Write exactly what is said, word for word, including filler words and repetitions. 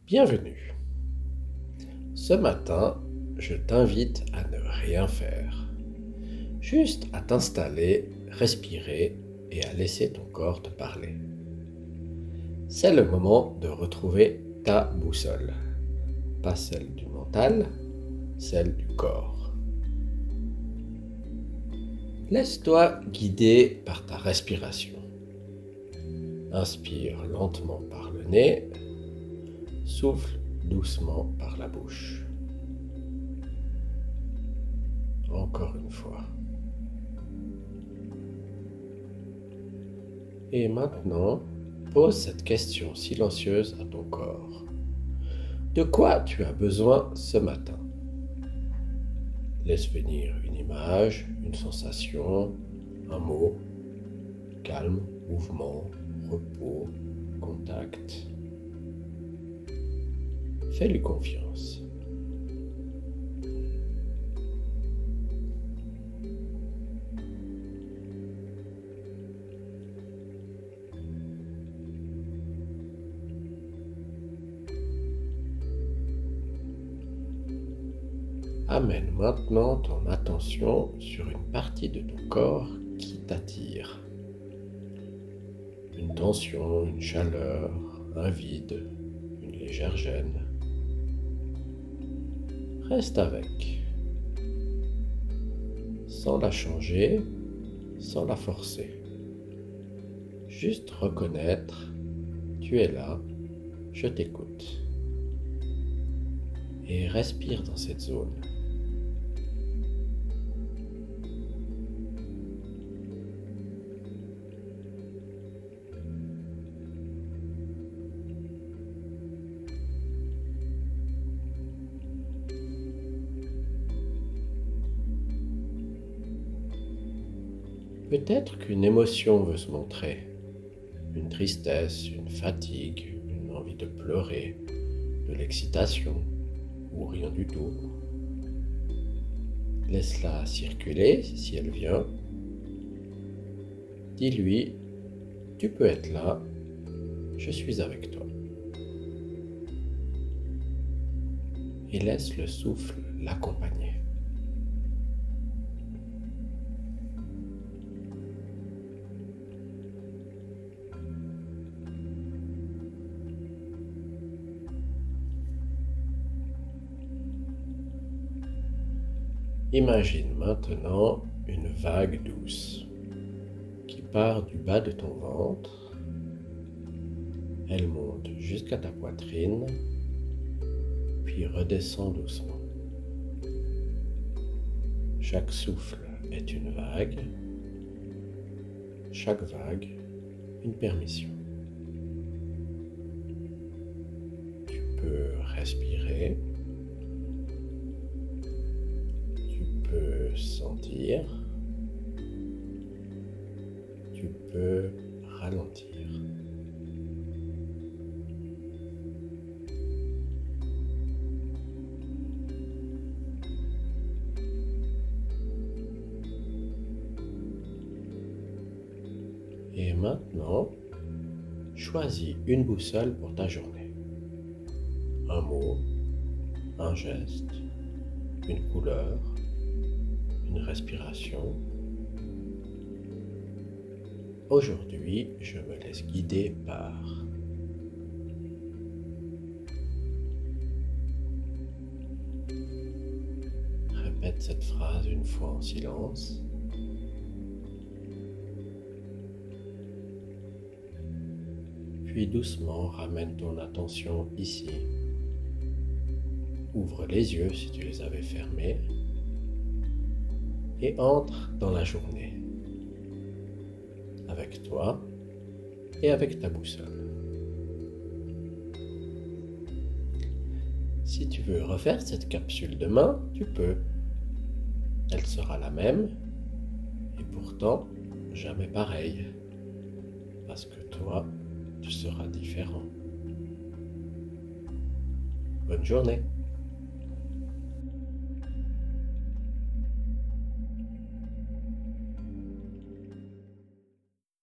Bienvenue. Ce matin, je t'invite à ne rien faire. Juste à t'installer, respirer et à laisser ton corps te parler. C'est le moment de retrouver ta boussole. Pas celle du mental, celle du corps. Laisse-toi guider par ta respiration. Inspire lentement par le nez, souffle doucement par la bouche. Encore une fois. Et maintenant, pose cette question silencieuse à ton corps. De quoi tu as besoin ce matin? Laisse venir une image, une sensation, un mot, calme, mouvement, repos, contact. Fais-lui confiance. Amène maintenant ton attention sur une partie de ton corps qui t'attire. Une tension, une chaleur, un vide, une légère gêne. Reste avec, sans la changer, sans la forcer. Juste reconnaître, tu es là, je t'écoute. Et respire dans cette zone. Peut-être qu'une émotion veut se montrer, une tristesse, une fatigue, une envie de pleurer, de l'excitation ou rien du tout. Laisse-la circuler si elle vient. Dis-lui, tu peux être là, je suis avec toi. Et laisse le souffle l'accompagner. Imagine maintenant une vague douce qui part du bas de ton ventre. Elle monte jusqu'à ta poitrine, puis redescend doucement. Chaque souffle est une vague, chaque vague une permission. Tu peux respirer. Tu peux sentir, tu peux ralentir. Et maintenant, choisis une boussole pour ta journée. Un mot, un geste, une couleur, une respiration. Aujourd'hui, je me laisse guider par... Répète cette phrase une fois en silence. Puis doucement, ramène ton attention ici. Ouvre les yeux si tu les avais fermés. Et entre dans la journée, avec toi et avec ta boussole. Si tu veux refaire cette capsule demain, tu peux. Elle sera la même, et pourtant jamais pareille, parce que toi, tu seras différent. Bonne journée.